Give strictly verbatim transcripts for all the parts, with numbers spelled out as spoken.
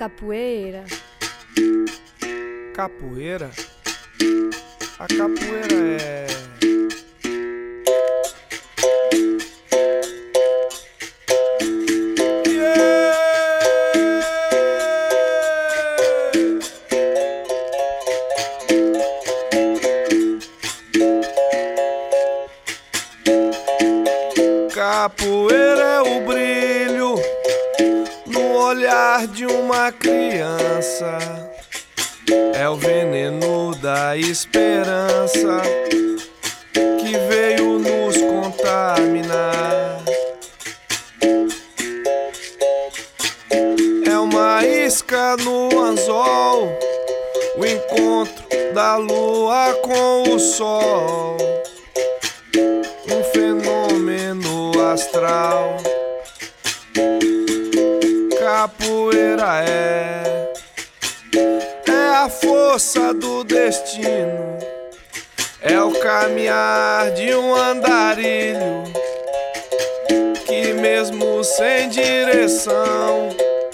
capoeira. Capoeira? A capoeira é... Capoeira é o brilho no olhar de uma criança, é o veneno da esperança que veio nos contaminar. É uma isca no anzol, o encontro da lua com o sol, um fenômeno astral. Capoeira é, é a força do destino, é o caminhar de um andarilho que mesmo sem direção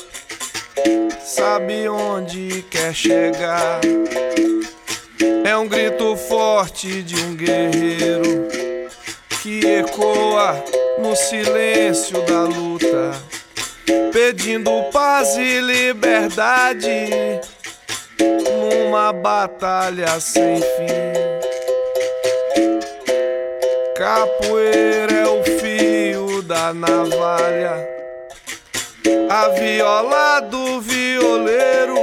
sabe onde quer chegar. É um grito forte de um guerreiro que ecoa no silêncio da luta, pedindo paz e liberdade numa batalha sem fim. Capoeira é o fio da navalha, a viola do violeiro,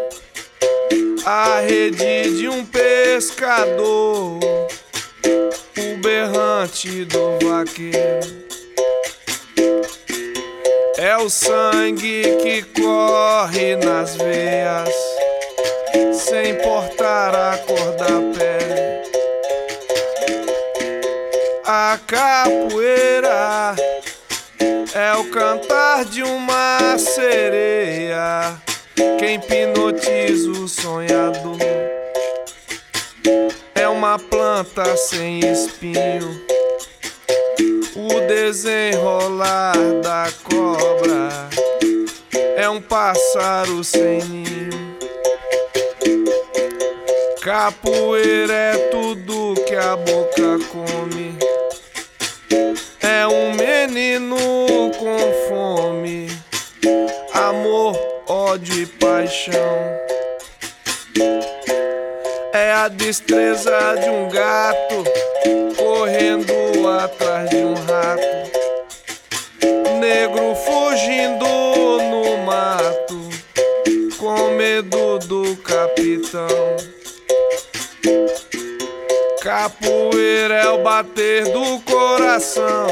a rede de um pescador, o berrante do vaqueiro. É o sangue que corre nas veias, sem importar a cor da pele. A capoeira é o cantar de uma sereia que hipnotiza o sonhador. É uma planta sem espinho, o desenrolar da cobra, é um pássaro sem ninho. Capoeira é tudo que a boca come, é um menino com fome, amor, ódio e paixão. É a destreza de um gato correndo atrás de um rato, negro fugindo no mato com medo do capitão. Capoeira é o bater do coração,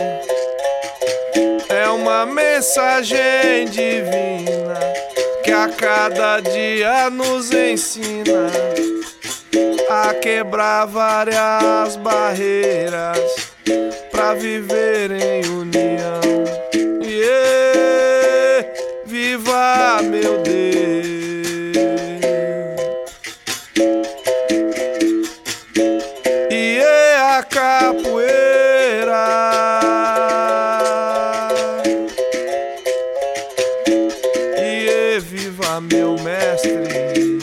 é uma mensagem divina que a cada dia nos ensina a quebrar várias barreiras pra viver em união. Yeah, viva meu Deus! Yeah, a capoeira. Yeah, viva meu mestre.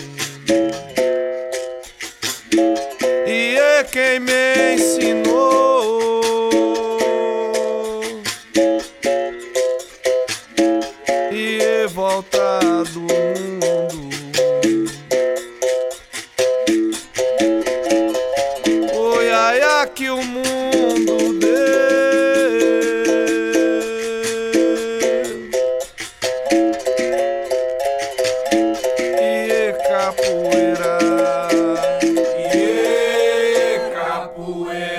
E é quem me ensinou. E é volta do mundo. Oi, ai, ai, que o mundo deu. E é capoeira. Capoeira.